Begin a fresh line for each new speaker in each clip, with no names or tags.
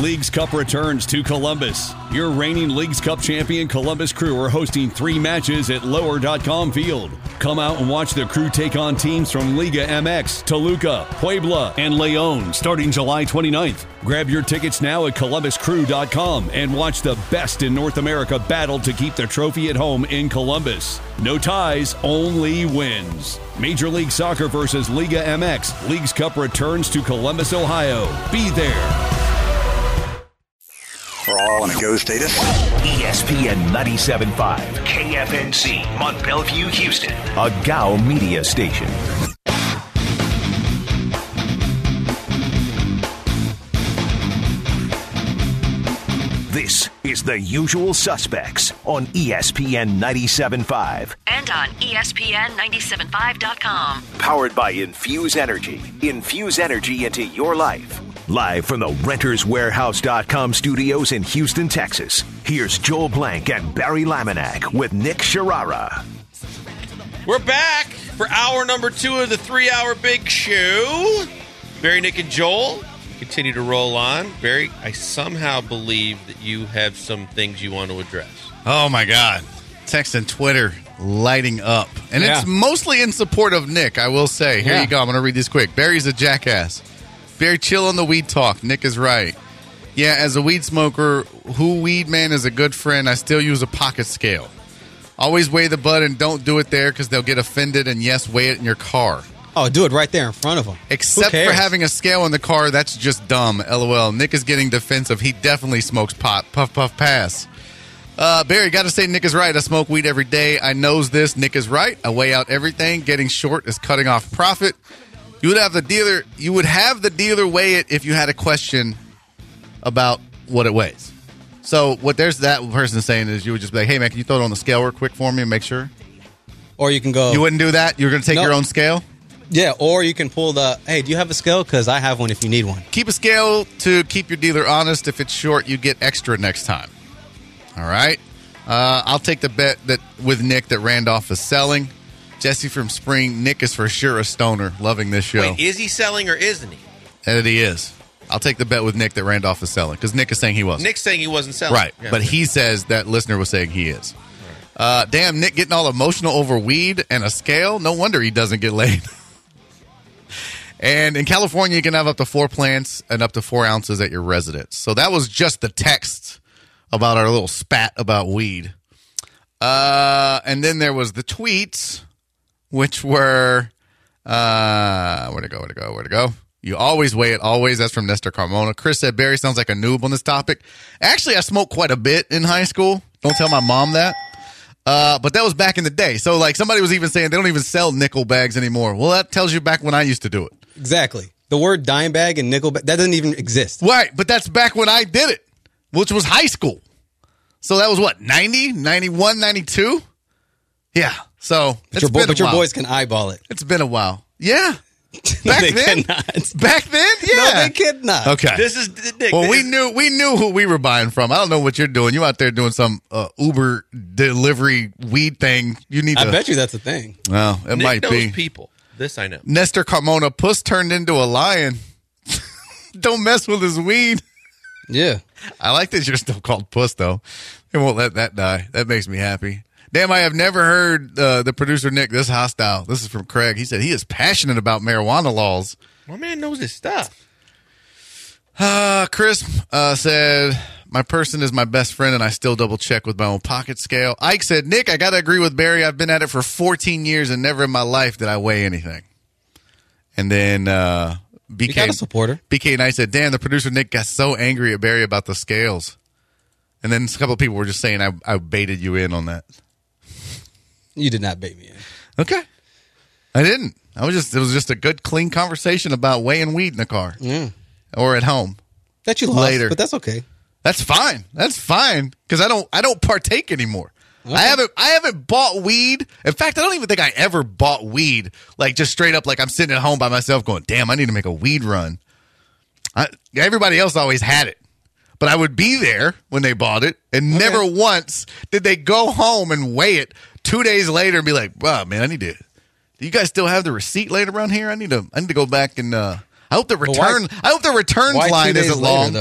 Leagues Cup returns to Columbus. Your reigning Leagues Cup champion Columbus Crew are hosting 3 matches at Lower.com Field. Come out and watch the Crew take on teams from Liga MX, Toluca, Puebla, and León starting July 29th. Grab your tickets now at ColumbusCrew.com and watch the best in North America battle to keep the trophy at home in Columbus. No ties, only wins. Major League Soccer versus Liga MX. Leagues Cup returns to Columbus, Ohio. Be there.
For all on a go status.
ESPN 97.5, KFNC, Mont Belvieu, Houston, a GOW media station. This is The Usual Suspects on ESPN 97.5.
And on ESPN975.com.
Powered by Infuse Energy. Infuse energy into your life. Live from the RentersWarehouse.com studios in Houston, Texas. Here's Joel Blank and Barry Laminack with Nick Sharara.
We're back for hour number 2 of the 3-hour big show. Barry, Nick, and Joel continue to roll on. Barry, I somehow believe that you have some things you want to address.
Oh, my God. Text and Twitter lighting up. And it's mostly in support of Nick, I will say. Here you go. I'm going to read this quick. Barry's a jackass. Barry, chill on the weed talk. Nick is right. Yeah, as a weed smoker, who weed man is a good friend, I still use a pocket scale. Always weigh the bud and don't do it there because they'll get offended and, yes, weigh it in your car.
Oh, do it right there in front of them.
Except for having a scale in the car, that's just dumb. LOL. Nick is getting defensive. He definitely smokes pot. Puff, puff, pass. Barry, got to say Nick is right. I smoke weed every day. I knows this. Nick is right. I weigh out everything. Getting short is cutting off profit. You would have the dealer weigh it if you had a question about what it weighs. So what there's that person saying is you would just be like, hey, man, can you throw it on the scale real quick for me and make sure?
Or you can go.
You wouldn't do that? You're going to take your own scale?
Yeah, or you can pull the, hey, do you have a scale? Because I have one if you need one.
Keep a scale to keep your dealer honest. If it's short, you get extra next time. All right? I'll take the bet that with Nick that Randolph is selling. Jesse from Spring, Nick is for sure a stoner. Loving this show.
Wait, is he selling or isn't he?
And he is. I'll take the bet with Nick that Randolph is selling because Nick is saying he wasn't.
Nick's saying he wasn't selling.
Right, but he says that listener was saying he is. Damn, Nick getting all emotional over weed and a scale. No wonder he doesn't get laid. And in California, you can have up to 4 plants and up to 4 ounces at your residence. So that was just the text about our little spat about weed. And then there was the tweets, which were, where'd it go? You always weigh it, always. That's from Nestor Carmona. Chris said, Barry sounds like a noob on this topic. Actually, I smoked quite a bit in high school. Don't tell my mom that. But that was back in the day. So, like, somebody was even saying they don't even sell nickel bags anymore. Well, that tells you back when I used to do it.
Exactly. The word dime bag and nickel bag, that doesn't even exist.
Right, but that's back when I did it, which was high school. So that was what, 90, 91, 92? Yeah. So
but your boys can eyeball it.
It's been a while. Yeah. Back then?
Cannot.
Back then? Yeah.
No, they cannot.
Okay.
This is Nick.
Well, we knew who we were buying from. I don't know what you're doing. You out there doing some Uber delivery weed thing. You need to.
I bet you that's a thing.
Well, it
Nick
might
knows
be.
people. This I know.
Nestor Carmona, puss turned into a lion. Don't mess with his weed.
Yeah.
I like that you're still called puss, though. They won't let that die. That makes me happy. Damn, I have never heard the producer Nick this hostile. This is from Craig. He said he is passionate about marijuana laws.
My man knows his stuff.
Chris said, my person is my best friend, and I still double check with my own pocket scale. Ike said, Nick, I got to agree with Barry. I've been at it for 14 years, and never in my life did I weigh anything. And then
You got a supporter.
BK Knight said, damn, the producer Nick got so angry at Barry about the scales. And then a couple of people were just saying I baited you in on that.
You did not bait me in.
Okay. I didn't. It was just a good, clean conversation about weighing weed in the car. Or at home.
That you lost,
later.
but that's okay.
That's fine. That's fine. Because I don't partake anymore. Okay. I haven't bought weed. In fact, I don't even think I ever bought weed. Like just straight up, like I'm sitting at home by myself going, damn, I need to make a weed run. Everybody else always had it. But I would be there when they bought it, and never once did they go home and weigh it 2 days later and be like, "Wow, man, do you guys still have the receipt laid around here? I need to go back and I hope the returns line isn't long."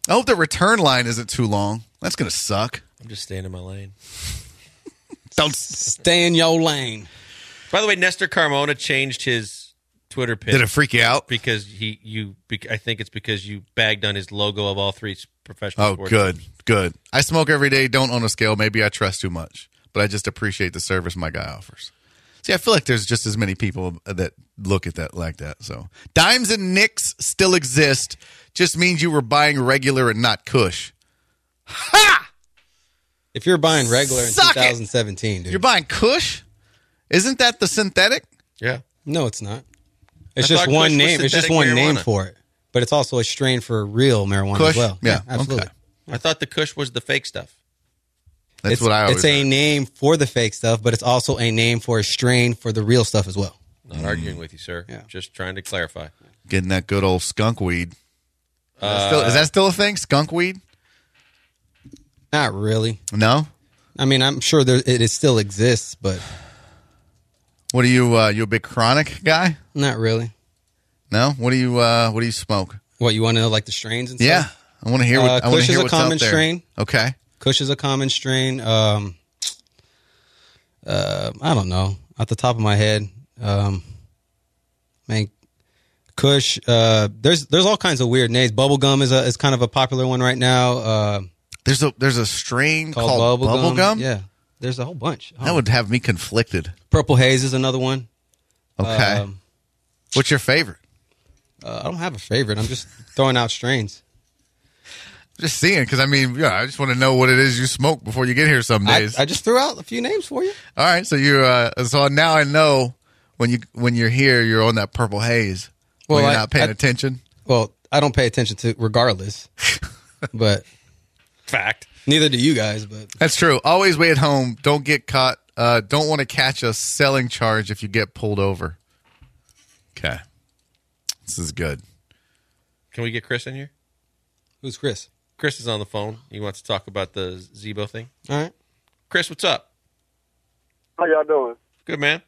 I hope the return line isn't too long. That's going to suck.
I'm just staying in my lane.
Don't
Stay in your lane.
By the way, Nestor Carmona changed his Twitter page.
Did it freak you out?
Because I think it's because you bagged on his logo of all three professional sports.
Oh, good. I smoke every day, don't own a scale. Maybe I trust too much, but I just appreciate the service my guy offers. See, I feel like there's just as many people that look at that like that. So dimes and nicks still exist. Just means you were buying regular and not Kush. Ha!
If you're buying regular in
Suck it.
2017, dude.
You're buying Kush? Isn't that the synthetic?
Yeah.
No, it's not. It's
I
just
thought
one
Kush was
name. It's just
synthetic
one name
marijuana.
for it. But it's also a strain for real marijuana
Kush?
as well.
Yeah,
absolutely.
okay.
I thought the Kush was the fake stuff.
That's what I always
It's a
heard.
name for the fake stuff, but it's also a name for a strain for the real stuff as well.
Not arguing with you, sir.
Yeah.
Just trying to clarify.
Getting that good old skunk weed. Is that still a thing? Skunk weed?
Not really.
No?
I mean, I'm sure it still exists, but
What are you a big chronic guy?
not really.
No? What do you smoke?
What, you want to know, like the strains and
Yeah.
stuff?
I want to hear what I want
Kush
to
is
hear
a
what's
common
out there.
strain.
Okay.
Kush is a common strain. I don't know. Off the top of my head, man, Kush. There's all kinds of weird names. Bubblegum is kind of a popular one right now.
There's a strain called
Bubblegum.
bubblegum?
Yeah, there's a whole bunch.
That would have me conflicted.
Purple Haze is another one.
Okay. What's your favorite?
I don't have a favorite. I'm just throwing out strains.
Just seeing, because I mean, yeah, I just want to know what it is you smoke before you get here some days.
I just threw out a few names for you.
All right, so so now I know when you're here, you're on that Purple Haze. When
Well,
you're not paying attention.
Well, I don't pay attention to regardless, but
Fact.
neither do you guys. But
That's true. Always wait at home. Don't get caught. Don't want to catch a selling charge if you get pulled over. Okay, this is good.
Can we get Chris in here?
who's Chris?
Chris is on the phone. He wants to talk about the Zebo thing.
All right.
Chris, what's up?
How y'all doing?
Good, man.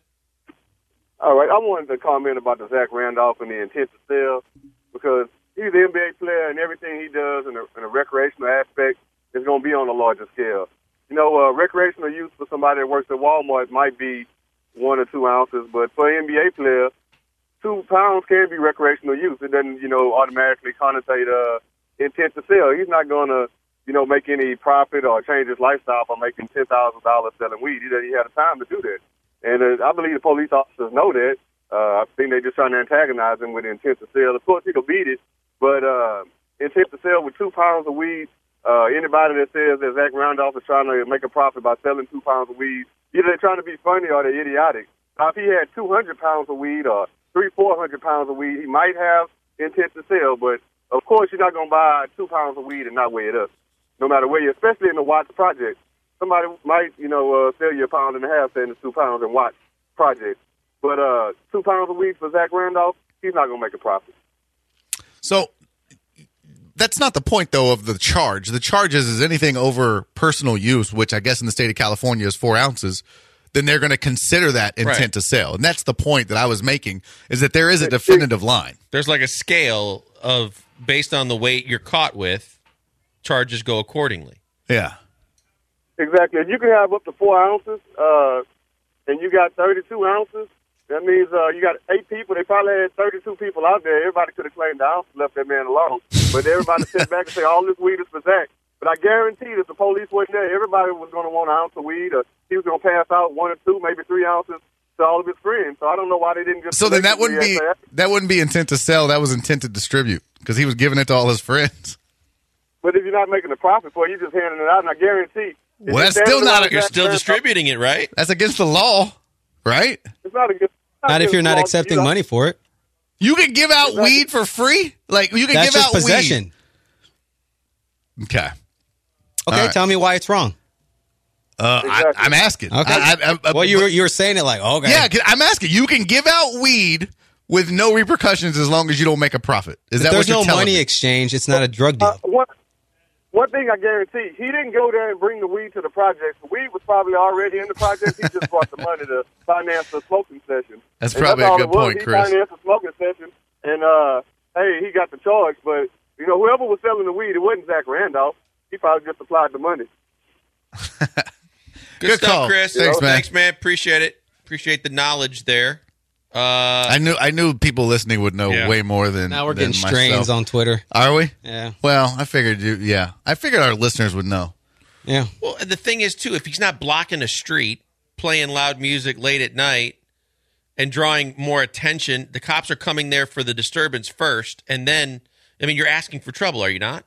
All right, I wanted to comment about the Zach Randolph and the intent to sell because he's an NBA player and everything he does in a recreational aspect is going to be on a larger scale. You know, recreational use for somebody that works at Walmart might be 1 or 2 ounces, but for an NBA player, 2 pounds can be recreational use. It doesn't, automatically connotate intent to sell. He's not going to, make any profit or change his lifestyle by making $10,000 selling weed. He had the time to do that. And I believe the police officers know that. I think they're just trying to antagonize him with intent to sell. Of course, he could beat it, but intent to sell with 2 pounds of weed, anybody that says that Zach Randolph is trying to make a profit by selling 2 pounds of weed, either they're trying to be funny or they're idiotic. Now, if he had 200 pounds of weed or 300-400 pounds of weed, he might have intent to sell, but of course, you're not going to buy 2 pounds of weed and not weigh it up, no matter where you're, especially in the Watts project. Somebody might, sell you 1.5 pounds saying it's 2 pounds in Watts project. But 2 pounds of weed for Zach Randolph, he's not going to make a profit.
So that's not the point, though, of the charge. The charge is anything over personal use, which I guess in the state of California is 4 ounces. Then they're going to consider that intent
Right.
to sell, and that's the point that I was making: is that there is a definitive line.
There's like a scale of, based on the weight you're caught with, charges go accordingly.
Yeah.
Exactly. If you can have up to 4 ounces and you got 32 ounces, that means you got 8 people. They probably had 32 people out there. Everybody could have claimed the ounce and left that man alone. But everybody sit back and say, all this weed is for Zach. But I guarantee if the police wasn't there, everybody was going to want an ounce of weed, or he was going to pass out 1 or 2, maybe 3 ounces to all of his friends. So I don't know why they didn't just.
So then that wouldn't
collectively
be intent to sell. That was intent to distribute because he was giving it to all his friends.
But if you're not making a profit for it, you're just handing it out, and I guarantee.
Well, that's still not.
You're still distributing it, right?
That's against the law, right?
It's not a good.
Not if you're not accepting money for it.
You can give out weed for free. Like you can
That's
give
just
out
possession.
weed. Okay.
Okay,
All right.
tell me why it's wrong.
Exactly.
I'm asking.
Okay. Well, you were saying it like, okay.
Yeah, I'm asking. You can give out weed with no repercussions as long as you don't make a profit. Is
If
that
there's
what you're
no
telling
money
me?
exchange, it's not a drug deal.
One thing I guarantee, he didn't go there and bring the weed to the project. The weed was probably already in the project. He just brought the money to finance the smoking session.
That's
And
probably
all
a good
it was.
point,
He
Chris.
financed the smoking session, and hey, he got the charge. But whoever was selling the weed, it wasn't Zach Randolph. He probably just applied the money.
Good stuff,
call.
Chris.
Thanks, man.
Thanks, man. Appreciate it. Appreciate the knowledge there.
I knew people listening would know way more than
Now we're
than
getting
myself.
strains on Twitter.
Are we?
Yeah.
Well, I figured I figured our listeners would know.
Yeah.
Well, and the thing is, too, if he's not blocking a street, playing loud music late at night, and drawing more attention, the cops are coming there for the disturbance first, and then, you're asking for trouble, are you not?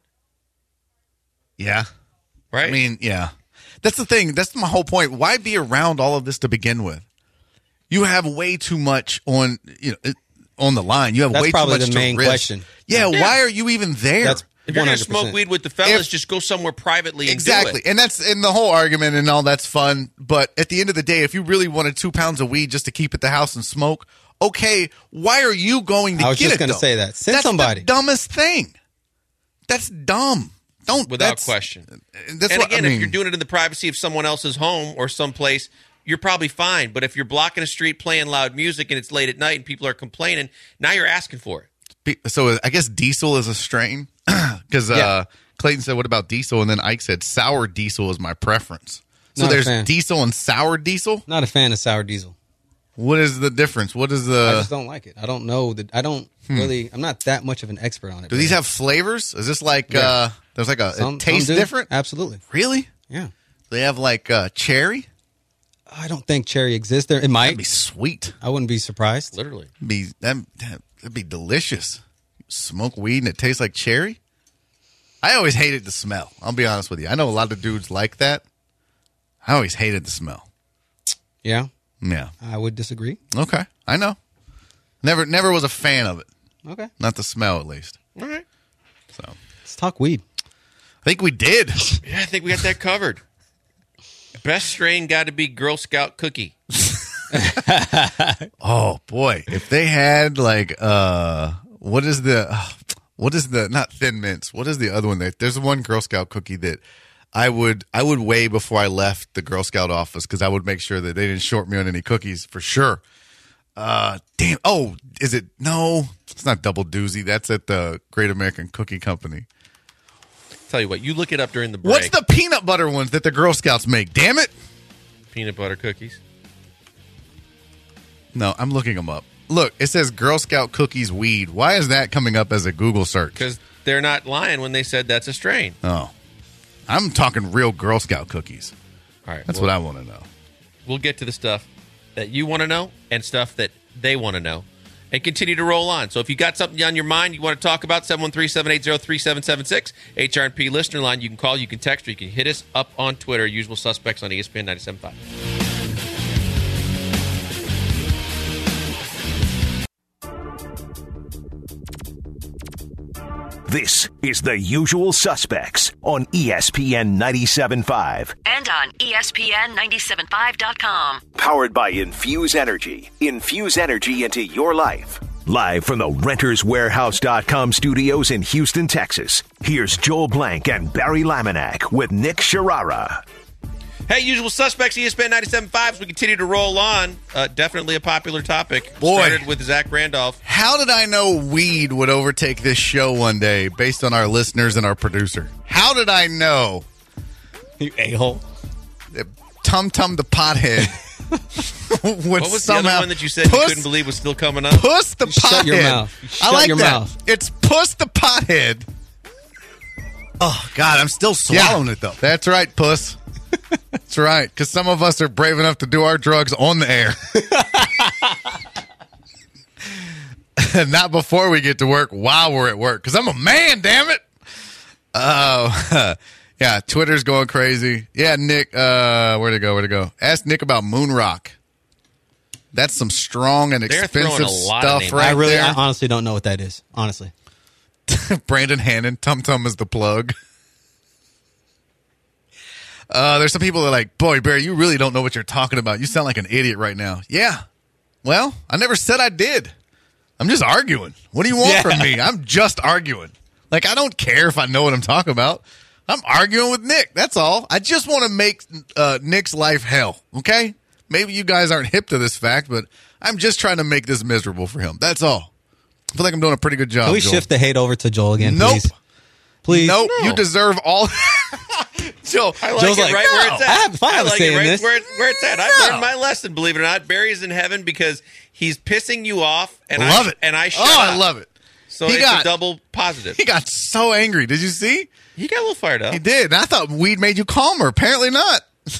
Yeah.
Right?
I mean, yeah. That's the thing. That's my whole point. Why be around all of this to begin with? You have way too much on the line. You have
That's
way too
probably
much
the
to
main
risk.
question.
Yeah, why are you even there?
That's
If you're going
100%.
to smoke weed with the fellas, just go somewhere privately and
Exactly.
do it.
And that's in the whole argument and all that's fun. But at the end of the day, if you really wanted 2 pounds of weed just to keep at the house and smoke, okay, why are you going to
I was
get
just
it,
going to
though?
say that. Send
That's
somebody.
the dumbest thing. That's dumb.
Without question.
That's
And
what,
again,
I mean,
if you're doing it in the privacy of someone else's home or someplace, you're probably fine. But if you're blocking a street playing loud music and it's late at night and people are complaining, now you're asking for it.
so I guess diesel is a strain because Clayton said, "What about diesel?" And then Ike said, "Sour diesel is my preference." So
Not a
there's
fan.
diesel and sour diesel.
Not a fan of sour diesel.
What is the difference? What is
I
the?
just don't like it. I don't know that. I don't really. I'm not that much of an expert on it.
Do these have flavors? Is this like
Yeah.
there's like
Some
it tastes
do.
different?
Absolutely.
Really?
Yeah.
They have like cherry.
I don't think cherry exists there. It might.
That'd be sweet.
I wouldn't be surprised.
Literally.
That'd be delicious. Smoke weed and it tastes like cherry. I always hated the smell. I'll be honest with you. I know a lot of dudes like that. I always hated the smell.
Yeah.
Yeah.
I would disagree.
Okay. I know. Never was a fan of it.
Okay.
Not the smell, at least.
All right.
So
Let's talk weed.
I think we did.
Yeah, I think we got that covered. Best strain got to be Girl Scout cookie.
Oh boy, if they had like what is the not Thin Mints? What is the other one? There's one Girl Scout cookie that I would weigh before I left the Girl Scout office because I would make sure that they didn't short me on any cookies for sure. Damn. Oh, is it? No, it's not Double Doozy. That's at the Great American Cookie Company.
Tell you what, you look it up during the break.
What's the peanut butter ones that the Girl Scouts make? Damn it.
Peanut butter cookies.
No, I'm looking them up. Look, it says Girl Scout cookies weed. Why is that coming up as a Google search?
Because they're not lying when they said that's a strain.
Oh, I'm talking real Girl Scout cookies.
All right.
That's what I want to know.
We'll get to the stuff that you want to know and stuff that they want to know and continue to roll on. So if you got something on your mind you want to talk about, 713-780-3776, HRP listener line. You can call, you can text, or you can hit us up on Twitter. Usual Suspects on ESPN 97.5.
This is The Usual Suspects on ESPN 97.5.
And on ESPN975.com.
Powered by Infuse Energy. Infuse energy into your life. Live from the RentersWarehouse.com studios in Houston, Texas. Here's Joel Blank and Barry Laminack with Nick Sharara.
Hey, Usual Suspects, ESPN 97.5, as we continue to roll on. Definitely a popular topic.
Boy.
Started with Zach Randolph.
How did I know weed would overtake this show one day based on our listeners and our producer? How did I know?
You a-hole.
Tum Tum the Pothead would
What was the other one that you said you couldn't believe was still coming up?
Puss the Pothead.
Shut your mouth.
I like
your
that.
mouth.
It's Puss the Pothead. Oh, God, I'm still swallowing it, though. That's right, Puss. That's right, because some of us are brave enough to do our drugs on the air. Not before we get to work, while we're at work, because I'm a man, damn it. Yeah, Twitter's going crazy. Yeah, Nick, where'd it go? Ask Nick about Moon Rock. That's some strong and
They're
expensive
throwing a lot of
stuff
names.
right there.
I honestly don't know what that is. Honestly.
Brandon Hannon, Tum Tum is the plug. There's some people that are like, boy, Barry, you really don't know what you're talking about. You sound like an idiot right now. Yeah. Well, I never said I did. I'm just arguing. What do you want from me? I'm just arguing. Like, I don't care if I know what I'm talking about. I'm arguing with Nick. That's all. I just want to make Nick's life hell, okay? Maybe you guys aren't hip to this fact, but I'm just trying to make this miserable for him. That's all. I feel like I'm doing a pretty good job.
Can we
Joel.
shift the hate over to Joel again,
Nope.
please? Please.
Nope.
No.
You deserve all. Joe,
I like
Joe's
it
like,
right where
no.
it's at.
I have a
like
say
it
in
right
this.
where it's at.
No.
I've learned my lesson, believe it or not. Barry's in heaven because he's pissing you off, and
love it.
And I shut
Oh,
up.
I love it.
So
He
it's
got-
a double positive.
He got so angry. Did you see?
He got a little fired up.
He did. And I thought weed made you calmer. Apparently not.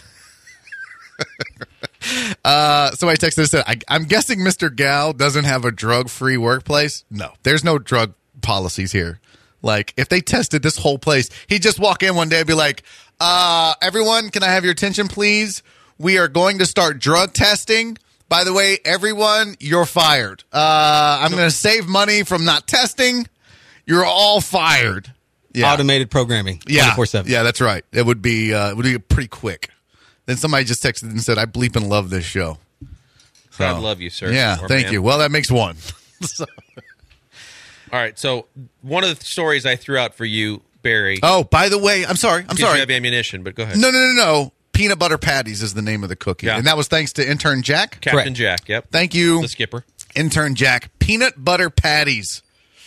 Somebody texted and said, I'm guessing Mr. Gal doesn't have a drug-free workplace. No, there's no drug policies here. Like, if they tested this whole place, he'd just walk in one day and be like, everyone, can I have your attention, please? We are going to start drug testing. By the way, everyone, you're fired. I'm going to save money from not testing. You're all fired. Yeah.
Automated programming.
Yeah,
24/7.
yeah, that's right. It would be pretty quick. Then somebody just texted and said, "I bleep and love this show."
God love you, sir.
Yeah,
Or
thank
ma'am.
you. Well, that makes one. So-
All right, so one of the stories I threw out for you, Barry.
oh, by the way, I'm sorry.
You have ammunition, but go ahead.
No. Peanut butter patties is the name of the cookie,
Yeah.
and that was thanks to intern Jack.
Captain
Correct.
Jack. Yep.
Thank you,
The skipper.
intern Jack. Peanut butter patties.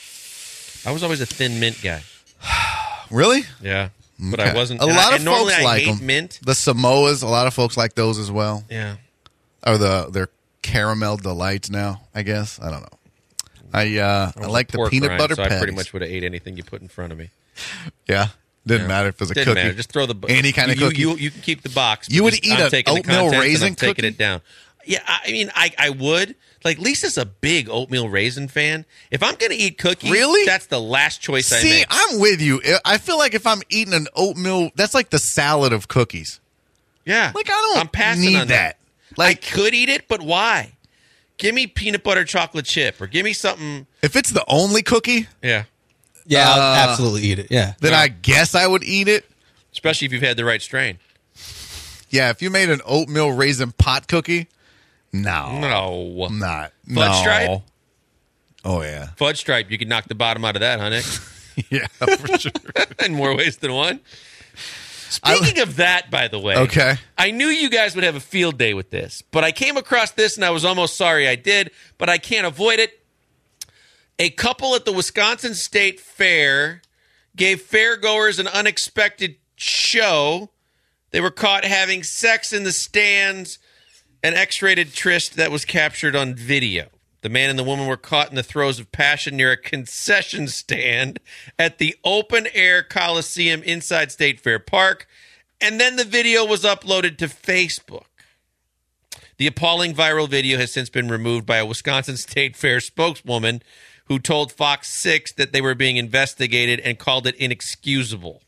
I was always a thin mint guy.
Really?
Yeah, but
Okay.
I wasn't.
A
and
lot
I,
of
and normally
folks
I
like
hate
them.
mint.
The Samoas, a lot of folks like those as well.
Yeah.
Or their caramel delights now, I guess. I don't know. I like the
Pork
peanut
rind,
butter
so
patties.
I pretty much would have ate anything you put in front of me.
Yeah. Didn't
Yeah.
matter if it was a
Didn't
cookie.
matter. Just throw the
any kind of cookie.
You can keep the box.
You would
because
eat
I'm
an
taking the
oatmeal
contents and
raisin
I'm taking
cookie?
it down. Yeah, I mean, I would. Like, Lisa's a big oatmeal raisin fan. If I'm going to eat cookies,
Really?
that's the last choice I
See,
make.
I'm with you. I feel like if I'm eating an oatmeal, that's like the salad of cookies.
Yeah.
Like, I don't
I'm passing
need
on
that.
Like,
Like-
I could eat it, but why? Give me peanut butter chocolate chip or give me something.
If it's the only cookie,
Yeah.
Yeah, I'll absolutely eat it. Yeah.
then I guess I would eat it.
Especially if you've had the right strain.
Yeah, if you made an oatmeal raisin pot cookie, no.
No.
Not.
Fudge
no.
stripe?
Oh, yeah.
Fudge stripe, you could knock the bottom out of that, huh, Nick?
Yeah, for sure.
In more ways than one. Speaking of that, by the way,
Okay.
I knew you guys would have a field day with this, but I came across this and I was almost sorry I did, but I can't avoid it. A couple at the Wisconsin State Fair gave fairgoers an unexpected show. They were caught having sex in the stands, an X-rated tryst that was captured on video. The man and the woman were caught in the throes of passion near a concession stand at the open-air Coliseum inside State Fair Park, and then the video was uploaded to Facebook. The appalling viral video has since been removed by a Wisconsin State Fair spokeswoman who told Fox 6 that they were being investigated and called it inexcusable.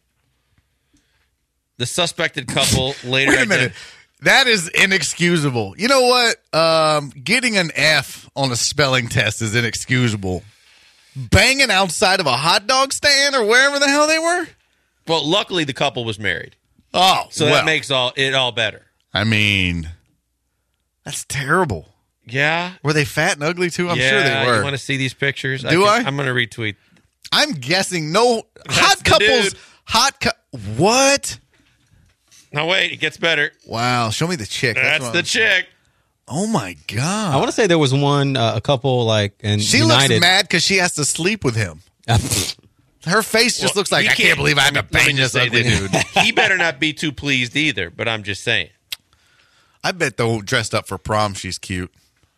The suspected couple later...
Wait a minute. That is inexcusable. You know what? Getting an F on a spelling test is inexcusable. Banging outside of a hot dog stand or wherever the hell they were?
Well, luckily the couple was married.
Oh,
So
well,
that makes it all better.
I mean, that's terrible.
Yeah.
Were they fat and ugly too? I'm
yeah,
sure they were.
You want to see these pictures?
Do I?
I'm going to retweet.
I'm guessing no hot
the
couples.
dude.
What?
No, wait. It gets better.
Wow. Show me the chick.
That's
what
the
I'm-
chick.
Oh my
I
god.
want to say there was one, a couple like in
She
United.
looks mad because she has to sleep with him. Her face just
Well,
looks like
he
I can't believe I have to
let me
bang
just
this
say
ugly
this.
dude.
He better not be too pleased either, but I'm just saying.
I bet though dressed up for prom she's cute.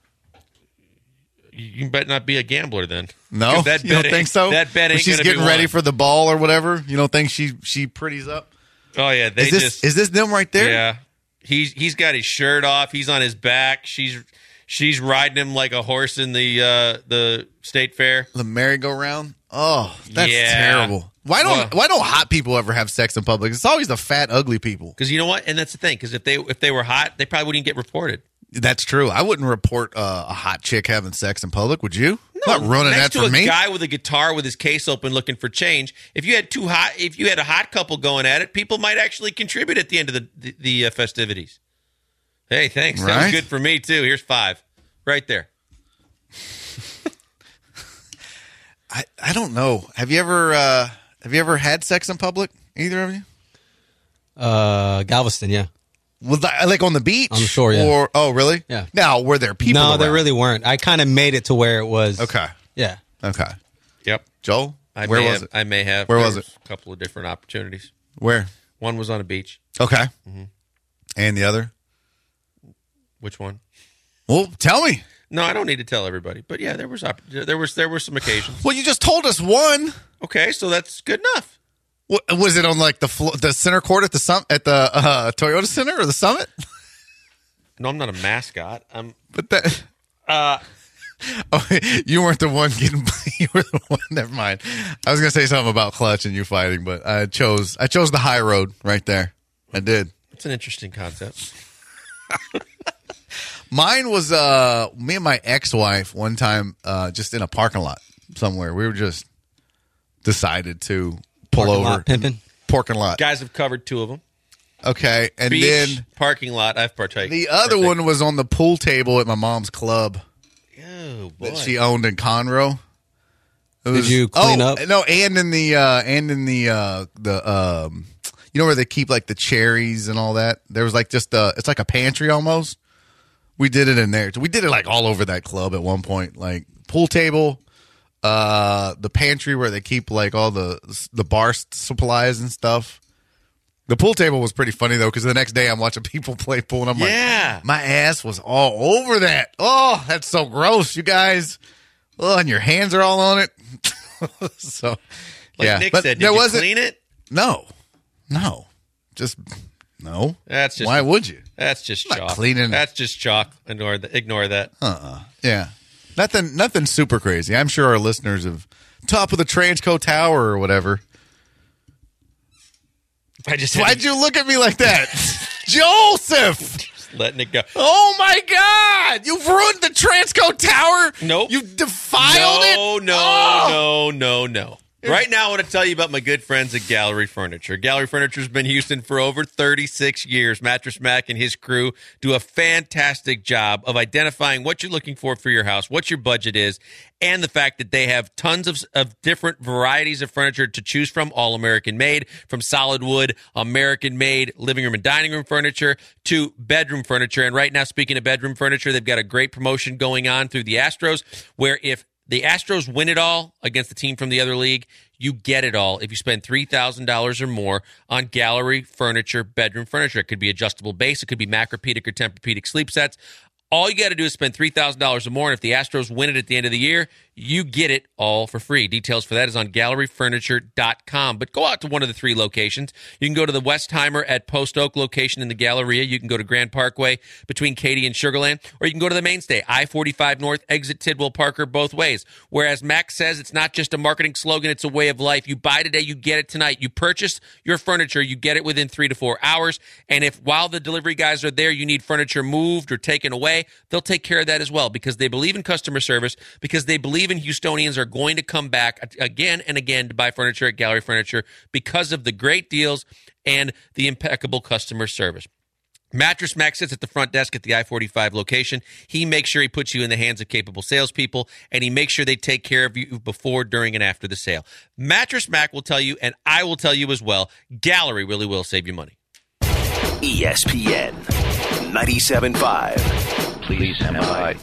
You better not be a gambler then.
No,
'Cause that
you don't
bet
think
ain't-
so?
That bet
When
ain't
she's
gonna be
getting ready
won.
for the ball or whatever. You don't think she pretties up?
Oh yeah, they
Is this them right there?
Yeah, he's got his shirt off. He's on his back. She's riding him like a horse in the state fair.
The merry-go-round. Oh, that's
Yeah.
terrible. Why don't hot people ever have sex in public? It's always the fat, ugly people.
Because you know what, and that's the thing. Because if they were hot, they probably wouldn't get reported.
That's true. I wouldn't report a hot chick having sex in public. Would you? Not ruining
Next
that
to
for
a
me.
guy with a guitar with his case open looking for change. If you had a hot couple going at it, people might actually contribute at the end of the festivities. Hey, thanks. That was
Right.
good for me too. Here's 5, right there.
I don't know. Have you ever had sex in public? Either of you?
Galveston, yeah.
Like on the beach?
On the shore, yeah.
Or really?
Yeah.
Now, were there people
No,
around?
there really weren't. I kind of made it to where it was.
Okay.
Yeah.
Okay.
Yep.
Joel? Where was it?
I may have.
Where
There
was it?
A couple of different opportunities.
Where?
One was on a beach.
Okay. And the other?
Which one?
Well, tell me.
No, I don't need to tell everybody. But yeah, there were some occasions.
Well, you just told us one.
Okay, so that's good enough.
Was it on like the center court at the Toyota Center or the Summit?
No, I'm not a mascot.
But that. Oh, you weren't the one getting. You were the one. Never mind. I was gonna say something about Clutch and you fighting, but I chose the high road right there. I did.
It's an interesting concept.
Mine was me and my ex-wife one time just in a parking lot somewhere. We were just decided to pull
Parking
over.
lot pimping.
Parking lot.
Guys have covered two of them.
Okay, and
Beach,
then
parking lot. I've partaken.
the other one was on the pool table at my mom's club
Oh boy.
that she owned in Conroe.
Did you clean up?
No, and in the you know where they keep like the cherries and all that. There was like just it's like a pantry almost. We did it in there. We did it like all over that club at one point. Like pool table, the pantry where they keep like all the bar supplies and stuff. The pool table was pretty funny though, because the next day I'm watching people play pool and I'm like, my ass was all over that. Oh, that's so gross, you guys. Oh, and your hands are all on it. So,
Like
yeah.
Nick
But
said, did
there
you
wasn't.
clean it?
No, just no.
That's just.
Why would you?
That's just
I'm not
chalk.
cleaning it.
That's just chalk. Ignore that.
Yeah, nothing super crazy. I'm sure our listeners have top of the Transco Tower or whatever.
I just
Why'd you look at me like that, Joseph?
letting it go.
Oh my God! You've ruined the Transco Tower.
Nope.
You defiled it.
No. Right now, I want to tell you about my good friends at Gallery Furniture. Gallery Furniture's been in Houston for over 36 years. Mattress Mac and his crew do a fantastic job of identifying what you're looking for your house, what your budget is, and the fact that they have tons of different varieties of furniture to choose from, all American-made, from solid wood, American-made living room and dining room furniture to bedroom furniture. And right now, speaking of bedroom furniture, they've got a great promotion going on through the Astros, where if the Astros win it all against the team from the other league, you get it all if you spend $3,000 or more on Gallery Furniture bedroom furniture. It could be adjustable base. It could be Macropedic or Tempur-Pedic sleep sets. All you got to do is spend $3,000 or more, and if the Astros win it at the end of the year, you get it all for free. Details for that is on galleryfurniture.com. But go out to one of the three locations. You can go to the Westheimer at Post Oak location in the Galleria. You can go to Grand Parkway between Katy and Sugar Land, or you can go to the Mainstay, I-45 North, exit Tidwell Parker, both ways. Whereas Max says it's not just a marketing slogan, it's a way of life. You buy today, you get it tonight. You purchase your furniture, you get it within 3 to 4 hours. And if while the delivery guys are there, you need furniture moved or taken away, they'll take care of that as well, because they believe in customer service, because they believe in Houstonians are going to come back again and again to buy furniture at Gallery Furniture because of the great deals and the impeccable customer service. Mattress Mac sits at the front desk at the I-45 location. He makes sure he puts you in the hands of capable salespeople, and he makes sure they take care of you before, during, and after the sale. Mattress Mac will tell you, and I will tell you as well, Gallery really will save you money.
ESPN 97.5. Please stand by.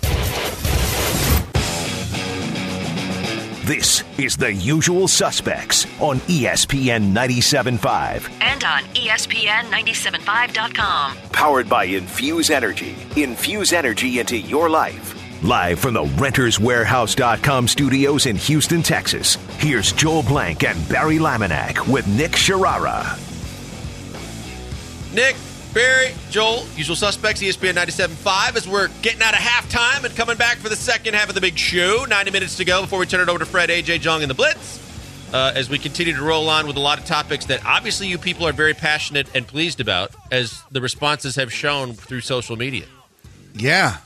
This is The Usual Suspects on ESPN 97.5.
And on ESPN975.com.
Powered by Infuse Energy. Infuse energy into your life. Live from the RentersWarehouse.com studios in Houston, Texas. Here's Joel Blank and Barry Laminack with Nick Sharara.
Nick, Barry, Joel, Usual Suspects, ESPN 97.5, as we're getting out of halftime and coming back for the second half of the big show. 90 minutes to go before we turn it over to Fred, AJ, Jong, and the Blitz. As we continue to roll on with a lot of topics that obviously you people are very passionate and pleased about, as the responses have shown through social media.
Yeah.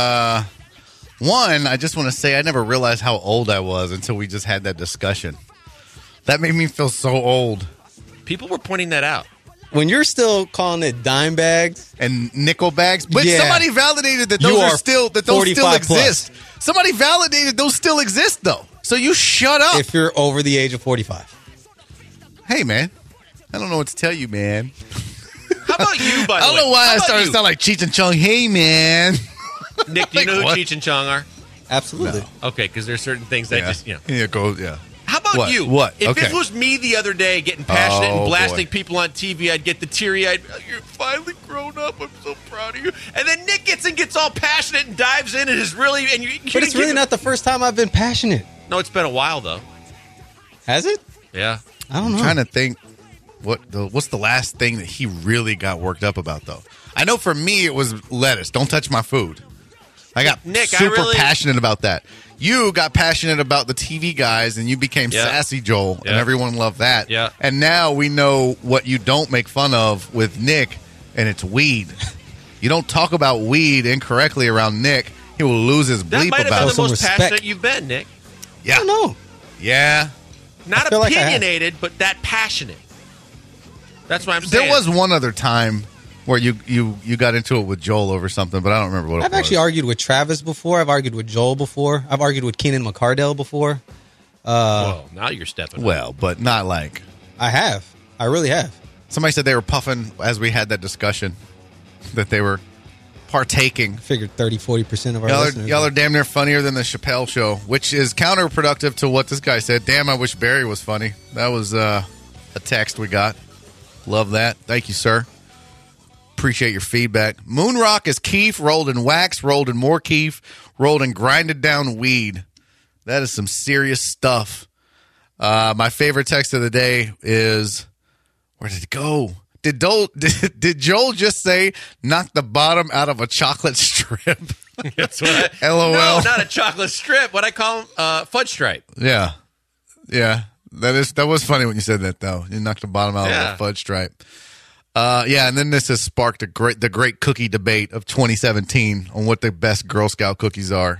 One, I just want to say I never realized how old I was until we just had that discussion. That made me feel so old.
People were pointing that out.
When you're still calling it dime bags
and nickel bags, but
yeah,
somebody validated that those still exist. Somebody validated those still exist, though. So you shut up.
If you're over the age of 45.
Hey, man. I don't know what to tell you, man.
How about you, by the way?
I don't know why I started to sound like Cheech and Chong. Hey, man.
Nick, do you know who Cheech and Chong are?
Absolutely.
No. Okay, because there's certain things that just,
Yeah, go, yeah.
How about
What?
you?
What?
If
Okay.
this was me the other day getting passionate
Oh,
and blasting
boy.
people on TV, I'd get the teary-eyed, you're finally grown up, I'm so proud of you. And then Nick gets all passionate and dives in and is really... And you
But it's really not the first time I've been passionate.
No, it's been a while, though.
Has it?
Yeah.
I don't know.
I'm trying to think what's the last thing that he really got worked up about, though. I know for me it was lettuce. Don't touch my food. I got
Nick,
super passionate about that. You got passionate about the TV guys, and you became
Yeah.
Sassy Joel,
Yeah.
and everyone loved that.
Yeah.
And now we know what you don't make fun of with Nick, and it's weed. You don't talk about weed incorrectly around Nick. He will lose his
That
bleep
might have
about
been
it.
the
Some
most
respect.
passionate you've been, Nick.
Yeah.
I don't know.
Yeah.
Not
I feel like I have.
opinionated, but that passionate. That's what I'm saying.
There was one other time where you got into it with Joel over something, but I don't remember what it
I've
was.
actually argued with Travis before. I've argued with Joel before. I've argued with Keenan McCardell before.
Whoa, now you're stepping up.
Well, but not like...
I have. I really have.
Somebody said they were puffing as we had that discussion, that they were partaking.
I figured 30-40% of our
Y'all
listeners.
are damn near funnier than the Chappelle Show, which is counterproductive to what this guy said. Damn, I wish Barry was funny. That was a text we got. Love that. Thank you, sir. Appreciate your feedback. Moonrock is keef, rolled in wax, rolled in more keef, rolled in grinded down weed. That is some serious stuff. My favorite text of the day is, where did it go? Did Joel just say, knock the bottom out of a chocolate strip?
That's what
LOL.
No, not a chocolate strip. What I call them, fudge stripe.
Yeah. Yeah. That was funny when you said that, though. You knocked the bottom out
Yeah.
of a fudge stripe. Yeah, and then this has sparked the great cookie debate of 2017 on what the best Girl Scout cookies are.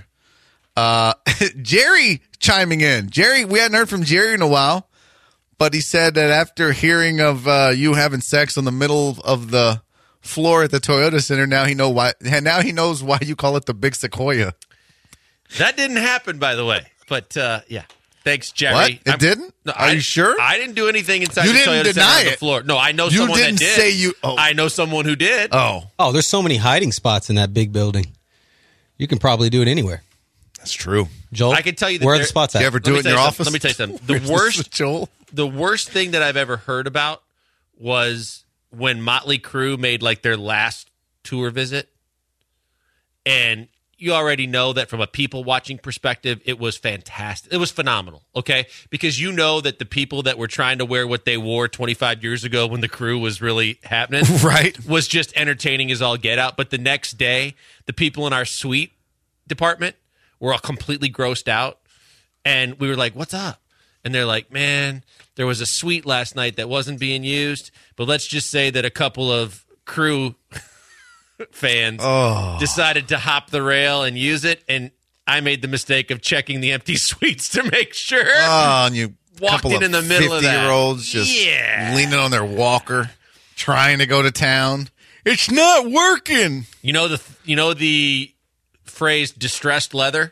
Jerry chiming in. Jerry, we hadn't heard from Jerry in a while, but he said that after hearing of you having sex on the middle of the floor at the Toyota Center, now he knows why you call it the Big Sequoia.
That didn't happen, by the way. But, yeah. Thanks, Jerry.
What? It didn't? Are you sure?
I didn't do anything inside
You
the
didn't
Toyota
deny
Center on the
it.
floor. No, I know
You
someone
didn't
that did.
say you- oh.
I know someone who did.
Oh,
Oh, there's so many hiding spots in that big building. You can probably do it anywhere.
that's true.
Joel,
I can tell you that
where are
there-
the spots at?
You ever
Let
do
me
it in
tell
your
you
office?
something. Let me tell you something.
Where's
The worst,
Joel?
the worst thing that I've ever heard about was when Motley Crue made like their last tour visit, and you already know that from a people watching perspective, it was fantastic. It was phenomenal, okay? Because you know that the people that were trying to wear what they wore 25 years ago when the Crew was really happening
Right.
was just entertaining as all get out. But the next day, the people in our suite department were all completely grossed out. And we were like, what's up? And they're like, man, there was a suite last night that wasn't being used. But let's just say that a couple of Crew fans decided to hop the rail and use it, and I made the mistake of checking the empty suites to make sure.
Oh, and you
Walked
couple
in
of
the middle of that.
50-year-olds just
Yeah.
leaning on their walker, trying to go to town. It's not working.
You know the phrase "distressed leather."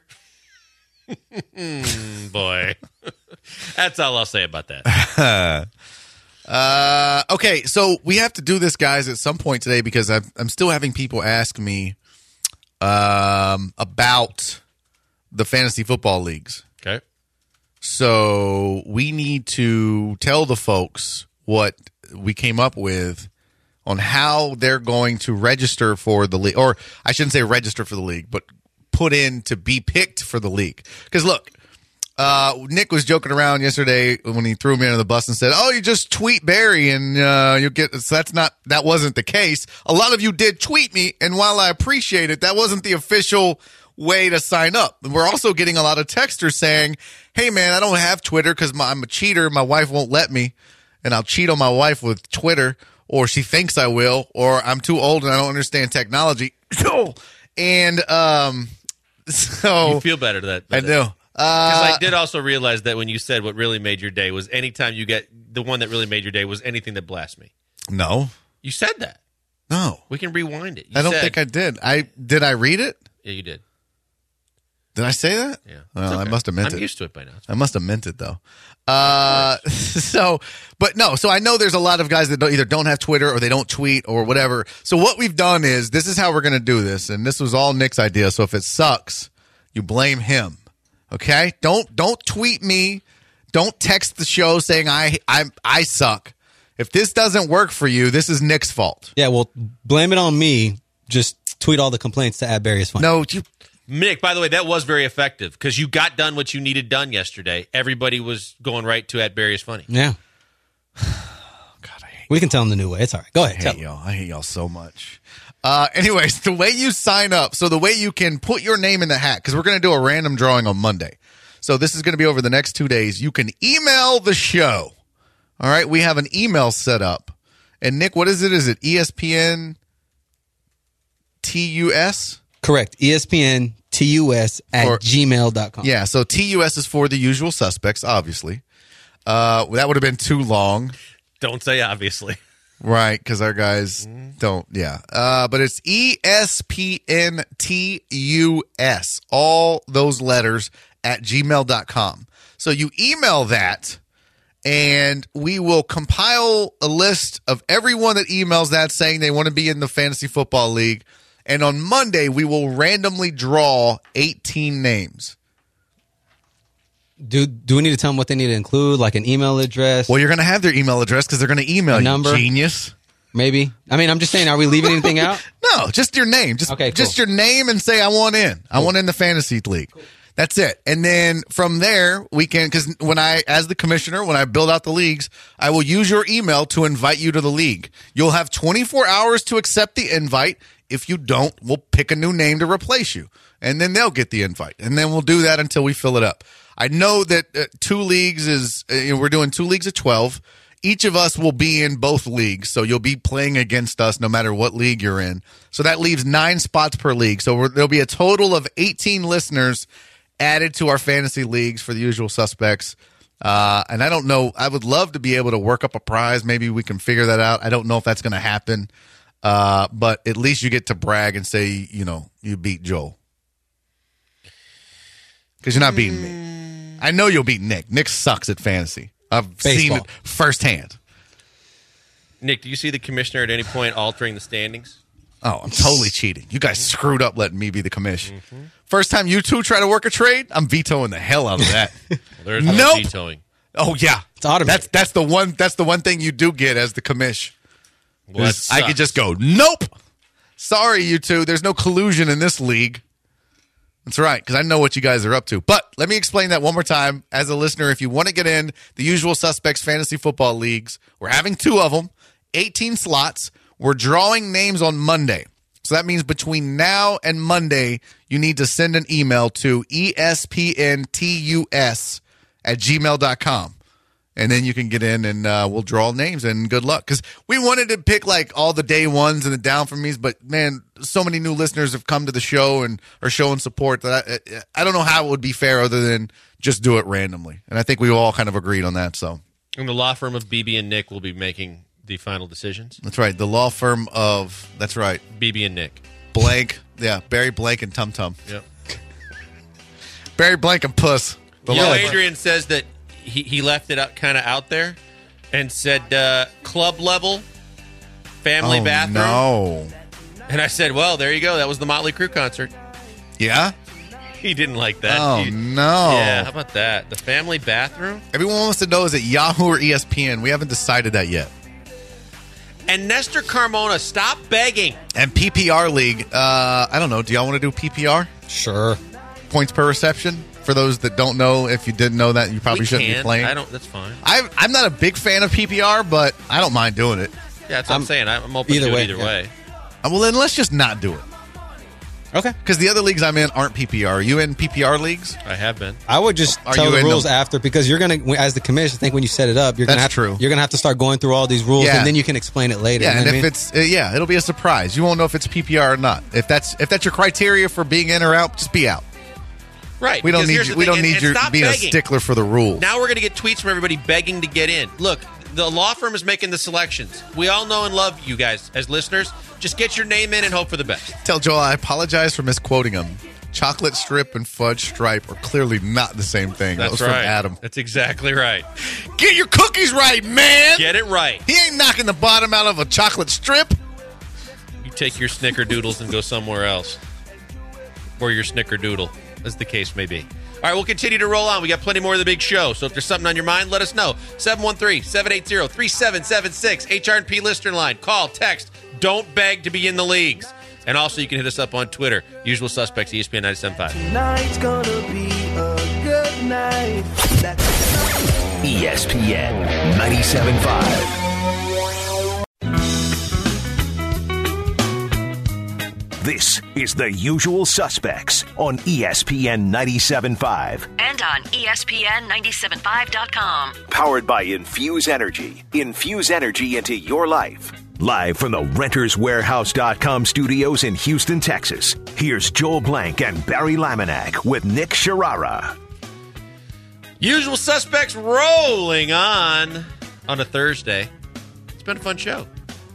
Boy, that's all I'll say about that.
Okay, so we have to do this, guys, at some point today because I'm still having people ask me about the fantasy football leagues.
Okay.
So we need to tell the folks what we came up with on how they're going to register for the league. Or I shouldn't say register for the league, but put in to be picked for the league. Because look, Nick was joking around yesterday when he threw me under the bus and said, "Oh, you just tweet Barry and you'll get." So that wasn't the case. A lot of you did tweet me, and while I appreciate it, that wasn't the official way to sign up. We're also getting a lot of texters saying, "Hey, man, I don't have Twitter because I'm a cheater. My wife won't let me, and I'll cheat on my wife with Twitter, or she thinks I will, or I'm too old and I don't understand technology." And so
You feel better that
I do.
Because I did also realize that when you said what really made your day was anytime you get the one that really made your day was anything that blasphemy.
No,
You said that.
no,
We can rewind it. You
I don't
said-
think I did. Did I read it?
Yeah, you did.
Did I say that?
Yeah.
Well,
It's
I
okay.
must have meant
I'm
it.
used to it by now.
I must have meant it though. So I know there's a lot of guys that either don't have Twitter or they don't tweet or whatever. So what we've done is this is how we're going to do this, and this was all Nick's idea. So if it sucks, you blame him. Okay? Don't tweet me. Don't text the show saying I suck. If this doesn't work for you, this is Nick's fault.
Yeah, well, blame it on me. Just tweet all the complaints to @BarryIsFunny.
No,
Nick, by the way, that was very effective because you got done what you needed done yesterday. Everybody was going right to @BarryIsFunny.
Yeah.
God, I hate
We can tell them the new way. It's all right. Go ahead.
I
Tell
hate y'all. I hate y'all so much. Anyways, the way you sign up, so the way you can put your name in the hat, because we're going to do a random drawing on Monday. So this is going to be over the next 2 days. You can email the show. All right, we have an email set up. And Nick, what is it? Is it ESPN TUS?
Correct. ESPN TUS at gmail.com.
Yeah, so TUS is for the usual suspects, obviously. That would have been too long.
Don't say obviously.
Right, because our guys don't, yeah. But it's ESPNTUS, all those letters at gmail.com. So you email that, and we will compile a list of everyone that emails that saying they want to be in the Fantasy Football League. And on Monday, we will randomly draw 18 names.
Do we need to tell them what they need to include, like an email address?
Well, you're going to have their email address because they're going to email you,
number?
genius.
Maybe. I mean, I'm just saying, are we leaving anything out?
No, just your name. Just your name and say, I want in. I want in the fantasy league. Cool. That's it. And then from there, we can, because as the commissioner, when I build out the leagues, I will use your email to invite you to the league. You'll have 24 hours to accept the invite. If you don't, we'll pick a new name to replace you. And then they'll get the invite. And then we'll do that until we fill it up. I know that 2 leagues is, we're doing 2 leagues of 12. Each of us will be in both leagues, so you'll be playing against us no matter what league you're in. So that leaves 9 spots per league. So there'll be a total of 18 listeners added to our fantasy leagues for the usual suspects. And I don't know. I would love to be able to work up a prize. Maybe we can figure that out. I don't know if that's going to happen. But at least you get to brag and say, you beat Joel. Because you're not beating me. I know you'll beat Nick. Nick sucks at fantasy. I've seen it firsthand.
Nick, do you see the commissioner at any point altering the standings?
Oh, I'm totally cheating. You guys screwed up letting me be the commission. First time you two try to work a trade, I'm vetoing the hell out of that.
Well, there's no vetoing.
Oh yeah,
it's automated.
That's the one thing you do get as the commish.
Well,
I could just go, nope. Sorry, you two. There's no collusion in this league. That's right, because I know what you guys are up to. But let me explain that one more time. As a listener, if you want to get in the usual suspects fantasy football leagues, we're having 2 of them, 18 slots. We're drawing names on Monday. So that means between now and Monday, you need to send an email to espntus@gmail.com. And then you can get in and we'll draw names and good luck. Because we wanted to pick like all the day ones and the down for me's, but man, so many new listeners have come to the show and are showing support that I don't know how it would be fair other than just do it randomly. And I think we all kind of agreed on that. So,
and the law firm of BB and Nick will be making the final decisions.
That's right. The law firm of, that's right.
BB and Nick.
Blank. Yeah. Barry Blank and Tum Tum.
Yep.
Barry Blank and Puss.
Adrian says that he left it kind of out there and said club level family bathroom.
No.
And I said, well, there you go. That was the Motley Crue concert.
Yeah?
He didn't like that.
Oh, no.
Yeah, how about that? The family bathroom?
Everyone wants to know, is it Yahoo or ESPN? We haven't decided that yet.
And Nestor Carmona, stop begging.
And PPR League, I don't know. Do y'all want to do PPR?
Sure.
Points per reception? For those that don't know, if you didn't know that, you probably shouldn't be playing.
That's fine.
I'm not a big fan of PPR, but I don't mind doing it.
Yeah, that's what I'm saying. I'm open to it either way.
Well, then let's just not do it.
Okay.
Because the other leagues I'm in aren't PPR. Are you in PPR leagues?
I have been.
I would just tell the rules after, because you're going to, as the commission, I think when you set it up, you're going to have to start going through all these rules, and then you can explain it later.
Yeah, and if it's it'll be a surprise. You won't know if it's PPR or not. If that's your criteria for being in or out, just be out.
Right.
We don't need you. We don't need you being a stickler for the rules.
Now we're going to get tweets from everybody begging to get in. Look, the law firm is making the selections. We all know and love you guys as listeners. Just get your name in and hope for the best.
Tell Joel I apologize for misquoting him. Chocolate strip and fudge stripe are clearly not the same thing.
That's
that was
right.
From Adam.
That's exactly right.
Get your cookies right, man.
Get it right.
He ain't knocking the bottom out of a chocolate strip.
You take your snickerdoodles and go somewhere else. Or your snickerdoodle, as the case may be. All right, we'll continue to roll on. We got plenty more of the big show. So if there's something on your mind, let us know. 713-780-3776, HR&P listener line. Call, text. Don't beg to be in the leagues. And also, you can hit us up on Twitter. Usual Suspects, ESPN 97.5.
Tonight's gonna be a good night.
ESPN 97.5. This is The Usual Suspects on ESPN 97.5.
And on ESPN975.com.
Powered by Infuse Energy. Infuse energy into your life. Live from the RentersWarehouse.com studios in Houston, Texas. Here's Joel Blank and Barry Laminack with Nick Sharara.
Usual Suspects rolling on a Thursday. It's been a fun show.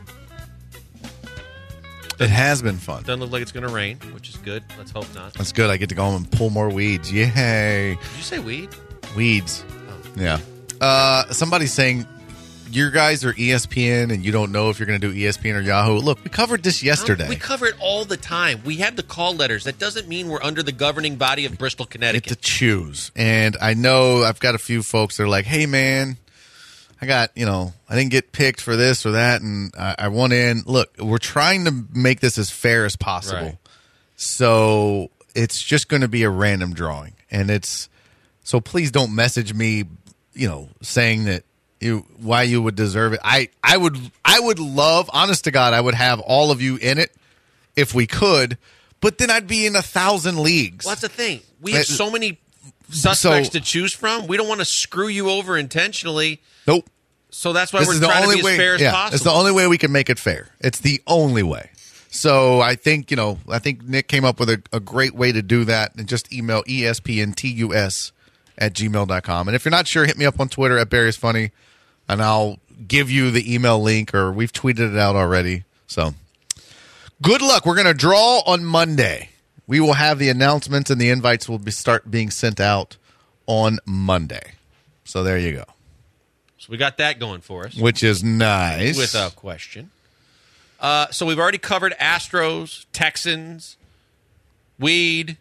It has been fun.
Doesn't look like it's going to rain, which is good. Let's hope not.
That's good. I get to go home and pull more weeds. Yay.
Did you say weed?
Weeds.
Oh.
Yeah. Somebody's saying your guys are ESPN and you don't know if you're going to do ESPN or Yahoo. Look, we covered this yesterday.
We cover it all the time. We have the call letters. That doesn't mean we're under the governing body of Bristol, Connecticut.
You get to choose. And I know I've got a few folks that are like, hey, man, I didn't get picked for this or that, and I want in. Look, we're trying to make this as fair as possible.
Right.
So it's just going to be a random drawing. So please don't message me, saying that why you would deserve it. I would love, honest to God, I would have all of you in it if we could, but then I'd be in 1,000 leagues.
Well, that's the thing. We have so many suspects to choose from. We don't want to screw you over intentionally.
Nope.
So that's why we're trying to be as fair as possible.
It's the only way we can make it fair. It's the only way. So I think Nick came up with a great way to do that, and just email espntus@gmail.com. And if you're not sure, hit me up on Twitter at Barry's Funny, and I'll give you the email link, or we've tweeted it out already. So good luck. We're going to draw on Monday. We will have the announcements, and the invites will start being sent out on Monday. So there you go.
So we got that going for us.
Which is nice.
Without question. So we've already covered Astros, Texans, weed,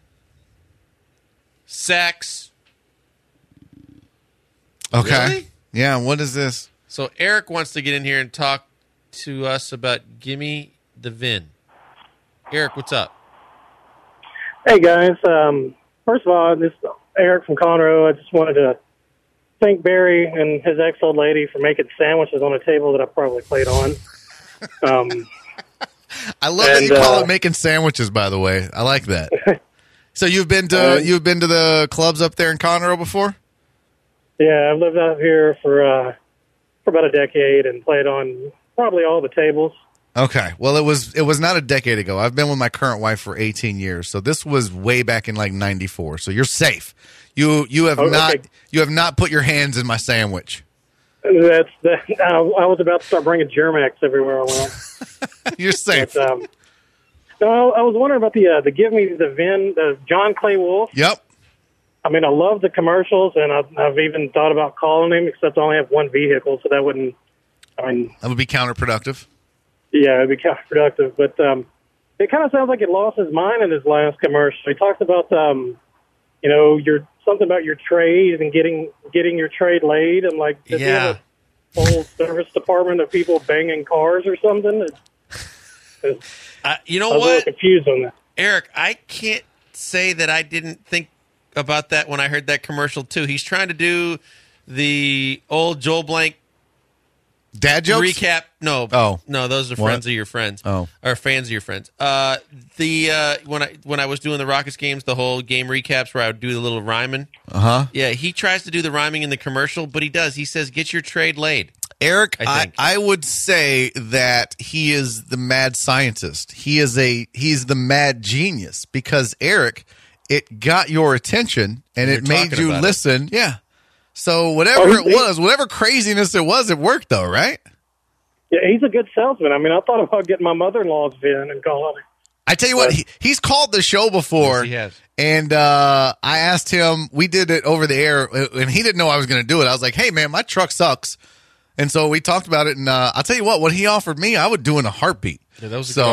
sex.
Okay.
Really?
Yeah, what is this?
So Eric wants to get in here and talk to us about Gimme the VIN. Eric, what's up?
Hey, guys. First of all, this is Eric from Conroe. I just wanted to thank Barry and his ex-old lady for making sandwiches on a table that I probably played on.
I love that you call it making sandwiches, by the way. I like that. So you've been to the clubs up there in Conroe before?
Yeah, I've lived out here for about a decade and played on probably all the tables.
Okay. Well, it was not a decade ago. I've been with my current wife for 18 years. So this was way back in like 94. So you're safe. You have not put your hands in my sandwich.
I was about to start bringing Germ-X everywhere I went.
You're safe.
But, no, I was wondering about the Give Me the VIN, the John Clay Wolf.
Yep.
I mean, I love the commercials, and I've even thought about calling him, except I only have one vehicle, so that wouldn't. That
would be counterproductive.
Yeah, it'd be counterproductive. But it kind of sounds like he lost his mind in his last commercial. He talked about something about your trade and getting your trade laid, and like does he have a whole service department of people banging cars or something?
You know
I was
what?
a little confused on that.
Eric, I can't say that I didn't think about that when I heard that commercial too. He's trying to do the old Joel Blank
dad jokes
recap. No, those are friends of your friends.
Oh,
or fans of your friends. When I was doing the Rockets games, the whole game recaps where I would do the little rhyming. Yeah, he tries to do the rhyming in the commercial, but he does. He says, "Get your trade laid."
Eric, I would say that he is the mad scientist. He's the mad genius, because Eric, it got your attention and it made you listen. Yeah. So whatever craziness it was, it worked though, right?
Yeah, he's a good salesman. I mean, I thought about getting my mother-in-law's VIN and calling it.
I tell you what, he's called the show before.
Yes, he has.
And I asked him, we did it over the air, and he didn't know I was going to do it. I was like, hey, man, my truck sucks. And so we talked about it, and I'll tell you what he offered me, I would do in a heartbeat.
Yeah, that was a good offer.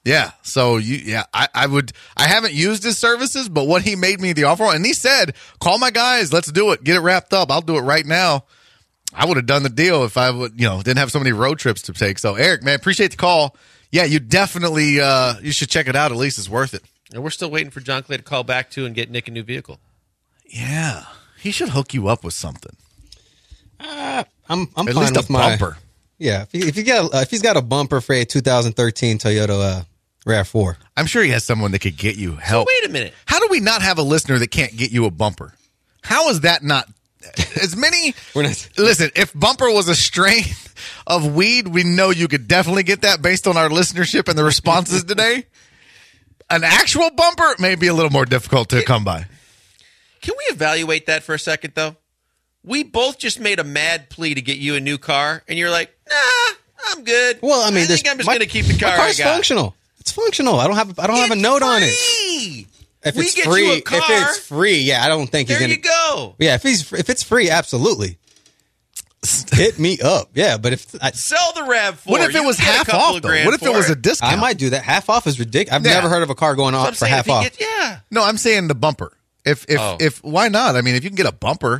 Yeah. So I haven't used his services, but what he made me the offer on, and he said, call my guys, let's do it, get it wrapped up. I'll do it right now. I would have done the deal if I would, didn't have so many road trips to take. So Eric, man, appreciate the call. Yeah, you definitely you should check it out. At least it's worth it.
And we're still waiting for John Clay to call back too and get Nick a new vehicle.
Yeah, he should hook you up with something.
I'm
at
fine
least
with
a bumper.
Yeah, if he's got a bumper for a 2013 Toyota RAV4,
I'm sure he has someone that could get you help.
So wait a minute.
How do we not have a listener that can't get you a bumper? How is that not as many? Listen, if bumper was a strain of weed, we know you could definitely get that based on our listenership and the responses today. An actual bumper may be a little more difficult to come by.
Can we evaluate that for a second, though? We both just made a mad plea to get you a new car, and you're like, nah, I'm good.
Well, I mean,
I think I'm just going to keep the car
my car's
I got.
functional. It's functional. I don't have a note on it. If
we
it's
get
free,
you a car,
if it's free, yeah, I don't think
there
you're going
to. There you go.
Yeah, if it's free, absolutely. Hit me up. Yeah, but if
sell the RAV4.
What if it was half off, though? What if it was a discount?
I might do that. Half off is ridiculous. I've never heard of a car going off for half off.
No, I'm saying the bumper. If why not? I mean, if you can get a bumper,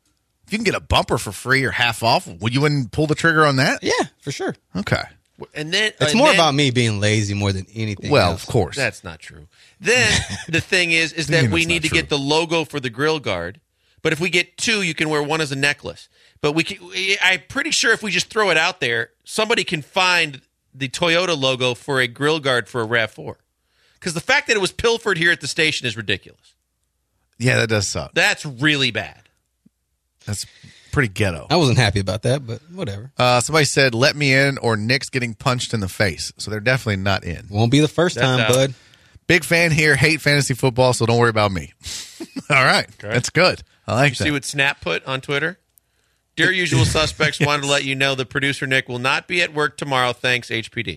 for free or half off, would you wouldn't pull the trigger on that?
Yeah, for sure.
Okay.
And then
it's more about me being lazy more than anything.
Well,
else.
Of course,
that's not true. Then the thing is that we need to get the logo for the grill guard. But if we get two, you can wear one as a necklace. But I'm pretty sure if we just throw it out there, somebody can find the Toyota logo for a grill guard for a RAV4. Because the fact that it was pilfered here at the station is ridiculous.
Yeah, that does suck.
That's really bad.
That's pretty ghetto.
I wasn't happy about that, but whatever.
Somebody said, let me in or Nick's getting punched in the face. So they're definitely not in.
Won't be the first time, bud.
Big fan here. Hate fantasy football, so don't worry about me. All right. Okay. That's good. I like that.
See what Snap put on Twitter? Dear usual suspects, wanted to let you know the producer Nick will not be at work tomorrow. Thanks, HPD.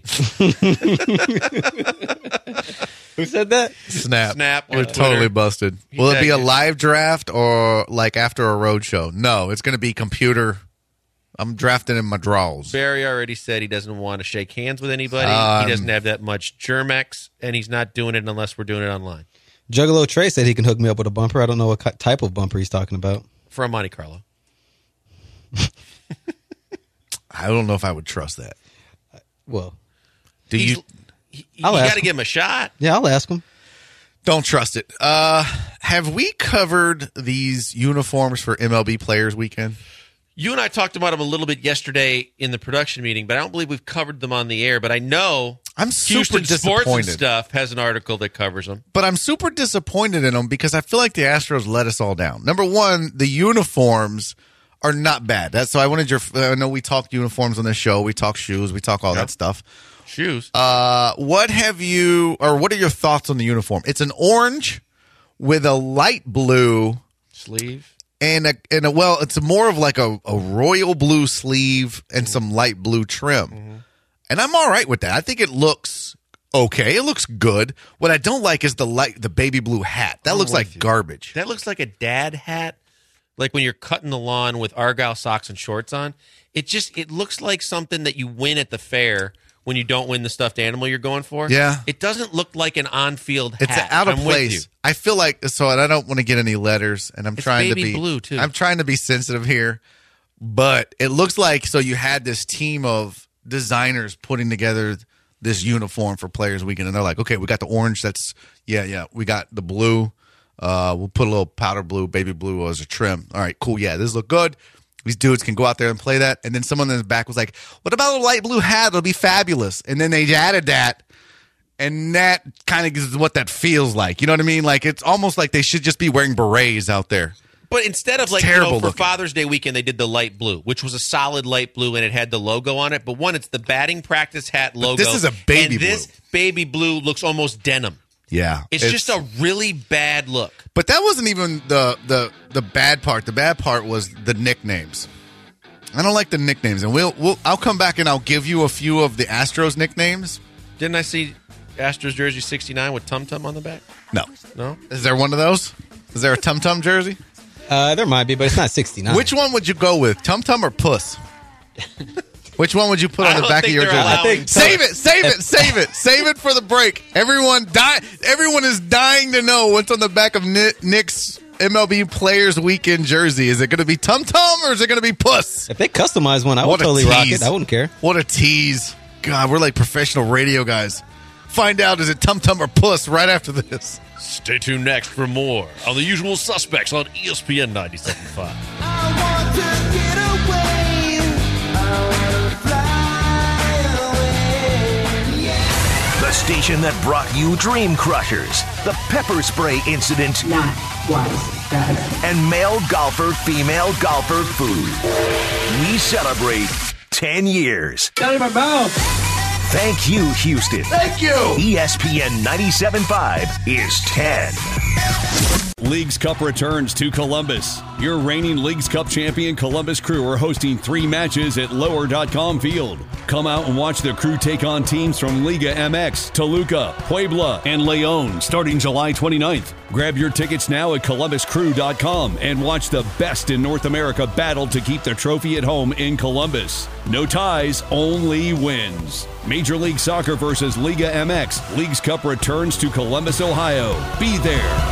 Who said that?
Snap. We're totally busted. Will it be a live draft or like after a road show? No, it's going to be computer. I'm drafting in my draws.
Barry already said he doesn't want to shake hands with anybody. He doesn't have that much Germex, and he's not doing it unless we're doing it online.
Juggalo Trey said he can hook me up with a bumper. I don't know what type of bumper he's talking about.
For a Monte Carlo.
I don't know if I would trust that.
Well,
you got to give him a shot.
Yeah, I'll ask him.
Don't trust it. Have we covered these uniforms for MLB Players Weekend?
You and I talked about them a little bit yesterday in the production meeting, but I don't believe we've covered them on the air. But I know
I'm super
Houston
disappointed.
Sports and Stuff has an article that covers them.
But I'm super disappointed in them because I feel like the Astros let us all down. Number one, the uniforms are not bad. So I wanted I know we talked uniforms on this show. We talk shoes. We talk all that stuff.
Shoes.
What are your thoughts on the uniform? It's an orange with a light blue
sleeve.
It's more of like a royal blue sleeve and some light blue trim. Mm-hmm. And I'm all right with that. I think it looks okay. It looks good. What I don't like is the baby blue hat. That looks like garbage.
That looks like a dad hat. Like when you're cutting the lawn with Argyle socks and shorts on. It looks like something that you win at the fair when you don't win the stuffed animal you're going for.
Yeah.
It doesn't look like an on-field hat.
It's out of place. I feel like, so I don't want to get any letters, and I'm trying to be
blue too.
I'm trying to be sensitive here, but it looks like, so you had this team of designers putting together this uniform for Players Weekend, and they're like, okay, we got the orange, we got the blue, we'll put a little powder blue, baby blue as a trim. All right, cool, yeah, this look good. These dudes can go out there and play that. And then someone in the back was like, what about a light blue hat? It'll be fabulous. And then they added that. And that kind of is what that feels like. You know what I mean? Like, it's almost like they should just be wearing berets out there.
But instead of for Father's Day weekend, they did the light blue, which was a solid light blue, and it had the logo on it. But it's the batting practice hat logo.
But this is a baby blue.
This baby blue looks almost denim.
Yeah.
It's just a really bad look.
But that wasn't even the bad part. The bad part was the nicknames. I don't like the nicknames. And I'll come back and I'll give you a few of the Astros nicknames.
Didn't I see Astros jersey 69 with Tum Tum on the back?
No. Is there one of those? Is there a Tum Tum jersey?
There might be, but it's not 69.
Which one would you go with? Tum Tum or Puss? Which one would you put on the back of your jersey?
I think
save it for the break. Everyone is dying to know what's on the back of Nick's MLB Players Weekend jersey. Is it going to be Tum Tum or is it going to be Puss?
If they customize one, I would totally rock it. I wouldn't care.
What a tease. God, we're like professional radio guys. Find out, is it Tum Tum or Puss right after this.
Stay tuned next for more on The Usual Suspects on ESPN 97.5.
I want to get away. I want to fly away. Yeah.
The station that brought you Dream Crushers, the pepper spray incident,
not twice better,
and male golfer, female golfer food. We celebrate 10 years.
Got in my mouth.
Thank you, Houston.
Thank you.
ESPN 97.5 is 10.
Leagues Cup returns to Columbus. Your reigning Leagues Cup champion Columbus Crew are hosting 3 matches at Lower.com Field. Come out and watch the Crew take on teams from Liga MX, Toluca, Puebla, and León starting July 29th. Grab your tickets now at ColumbusCrew.com and watch the best in North America battle to keep the trophy at home in Columbus. No ties, only wins. Major League Soccer versus Liga MX. Leagues Cup returns to Columbus, Ohio. Be there.